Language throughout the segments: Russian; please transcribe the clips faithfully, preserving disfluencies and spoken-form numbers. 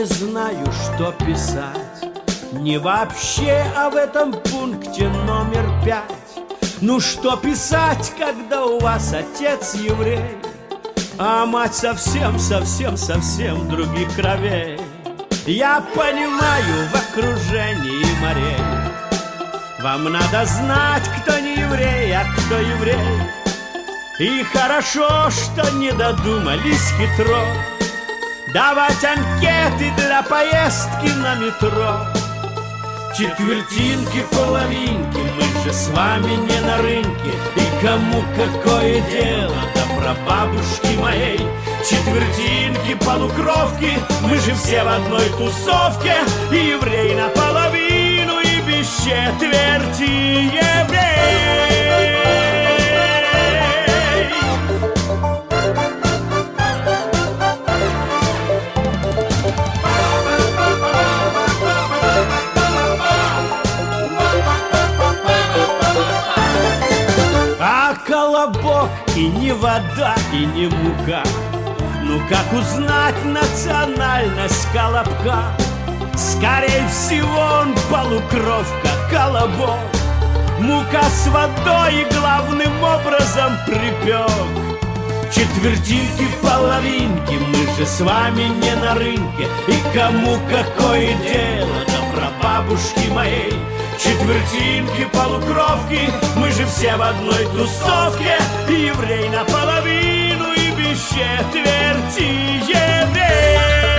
не знаю, что писать. Не вообще, а в этом пункте номер пять. Ну что писать, когда у вас отец еврей, а мать совсем, совсем, совсем других кровей? Я понимаю, в окружении морей вам надо знать, кто не еврей, а кто еврей. И хорошо, что не додумались хитро давать анкеты для поездки на метро. Четвертинки, половинки, мы же с вами не на рынке. И кому какое дело до прабабушки моей? Четвертинки, полукровки, мы же все в одной тусовке. И еврей наполовину, и без четверти еврей. Колобок и не вода, и не мука. Ну как узнать национальность колобка? Скорее всего он полукровка, колобок. Мука с водой и главным образом припек. Четвертинки, половинки, мы же с вами не на рынке. И кому какое дело до прабабушки моей? Четвертинки, полукровки, мы же все в одной тусовке. И еврей наполовину, и без четверти еврей.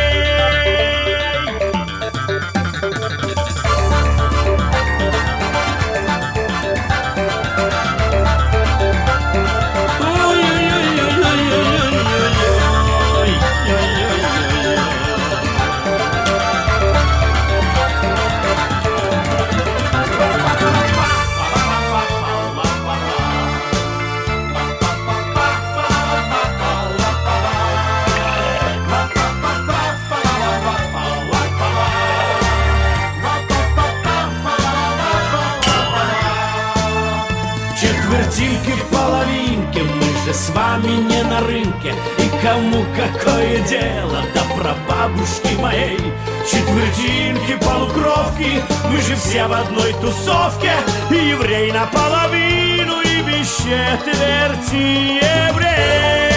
Четвертинки, половинки, мы же с вами не на рынке. И кому какое дело до прабабушки моей? Четвертинки, полукровки, мы же все в одной тусовке. И еврей наполовину, и без четверти еврей.